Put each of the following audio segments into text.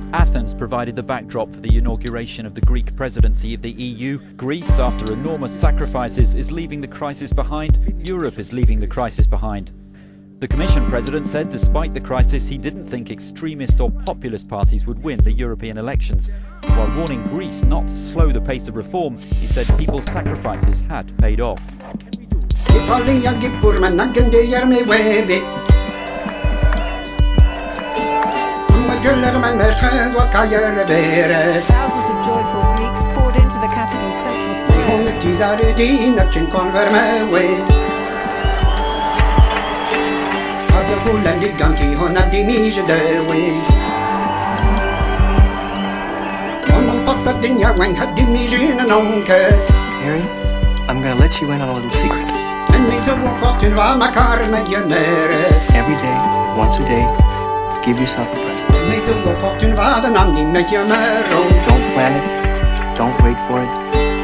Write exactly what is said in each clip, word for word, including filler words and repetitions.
Athens provided the backdrop for the inauguration of the Greek presidency of the E U. Greece, after enormous sacrifices, is leaving the crisis behind. Europe is leaving the crisis behind. The Commission president said despite the crisis, he didn't think extremist or populist parties would win the European elections. While warning Greece not to slow the pace of reform, he said people's sacrifices had paid off. Thousands of joyful Greeks poured into the capital's central square. Harry, I'm gonna let you in on a little secret. Every day, once a day, give yourself a present. Don't plan it. Don't wait for it.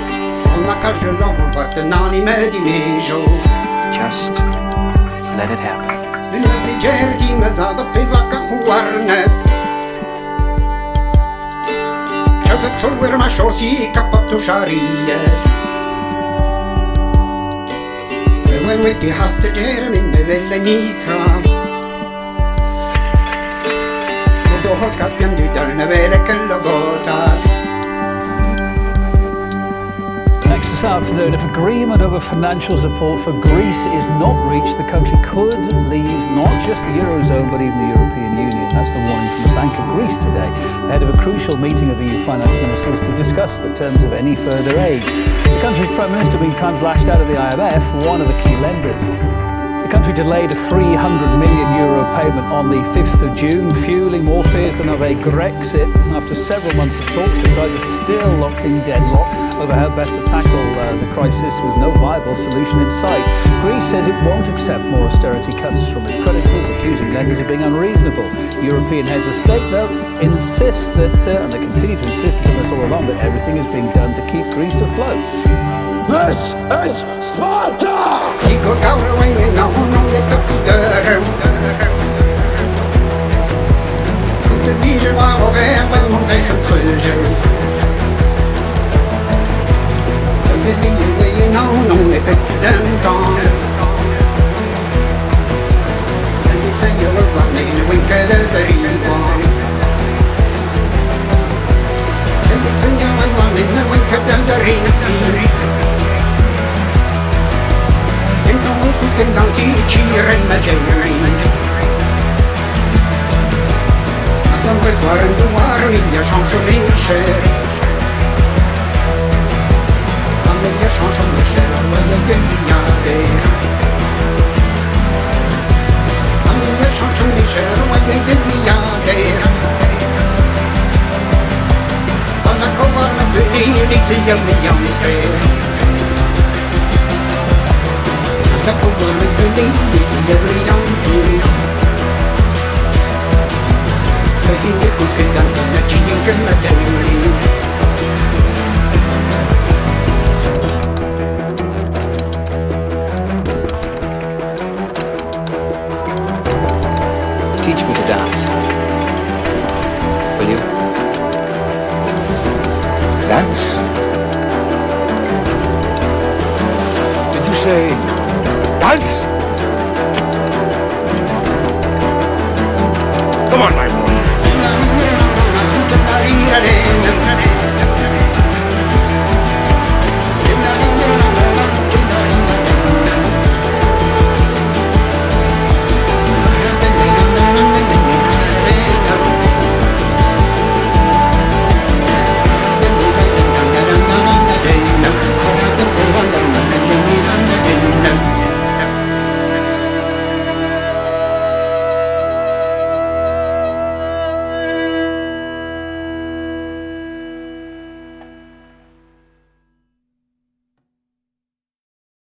Just let it happen. Next this afternoon, if agreement over financial support for Greece is not reached, the country could leave not just the Eurozone but even the European Union. That's the warning from the Bank of Greece today, ahead of a crucial meeting of E U finance ministers to discuss the terms of any further aid. The country's Prime Minister being times lashed out of the I M F, one of the key lenders. The country delayed a three hundred million euro payment on the fifth of June, fueling more fears than of a Grexit. After several months of talks, the sides are still locked in deadlock over how best to tackle uh, the crisis with no viable solution in sight. Greece says it won't accept more austerity cuts from its creditors, accusing lenders of being unreasonable. European heads of state, though, insist that, uh, and they continue to insist on this all along, that everything is being done to keep Greece afloat. This is Sparta! He goes out away and now on the the vision while there when one take conclusion. The vision way now on the them gone. And we say you're running a wink at us a one. And we say you're running a wink at us a ring. Sten d'antici Maderi Adam besoar în duarmia chanchomeche Amelia chanchomeche Amelia geniade Amelia chanchomeche Amelia geniade Alla covarna giulini si yammi La cover with the ladies and every young fool. The heat was conducted that she ain't gonna Teach me to dance. Will you? Dance? Did you say dance?